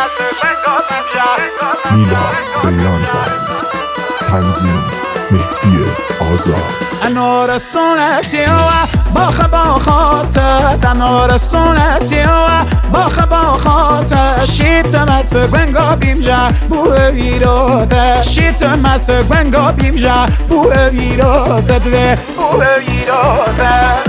میلاد بیرانوند، تنظیم مهدی آزاد. انارستون سیاه باخ باخات، انارستون سیاه باخ باخات. شیت مس گنگا بیمجا بو ویروت، شیت مس گنگا بیمجا بو ویروت دوی بو ویروت.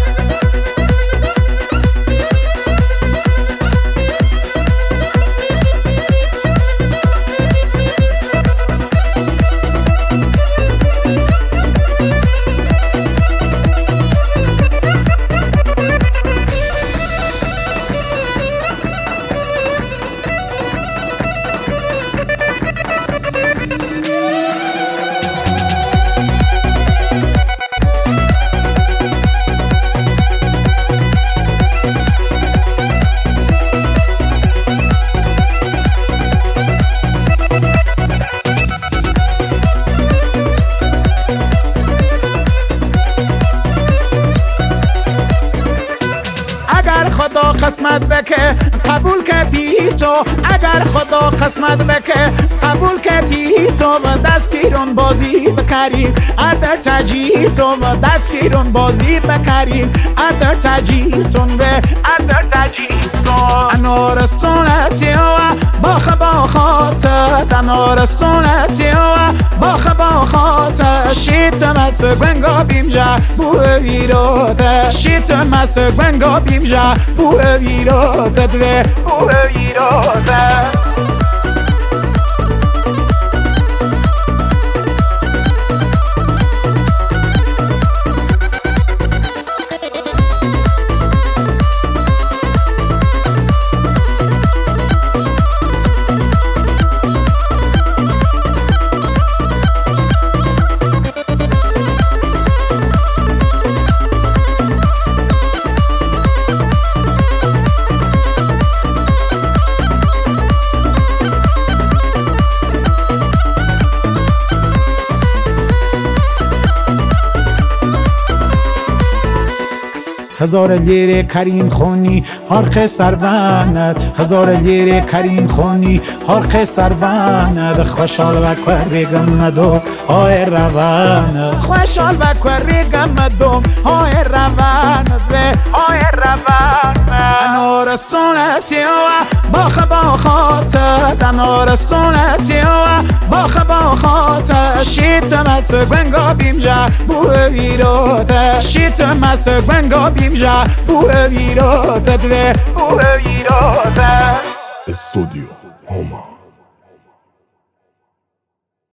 خدا قسمت بکه قبول که پیر تو، اگر خدا قسمت بکه قبول که پیر تو و دستگیرون بازی بکریم ادر تجیر تو و دستگیرون بازی بکریم ادر تجیرتون به ادر تجیرتون. انارستون سیاه باخ باخات، انارستون سیاه باخ باخات. شیت مس گنگا بیمجا بو ویروت، شیت مس گنگا بیمجا بو ویروت دوی بو ویروت. هزار لیر کریم خونی حرق سروند، هزار لیر کریم خونی حرق سروند. خوشحال و کوریگم مدو های روند، خوشحال و کوریگم مدو های روند به های روند. انارستون سیاه باخ باخات، انارستون سیاه باخ باخات. شیت مس گنگا بیمجا بو ویروت، شیت مس گنگا بیمجا بو ویروت دوی بو ویروت. استودیو هما.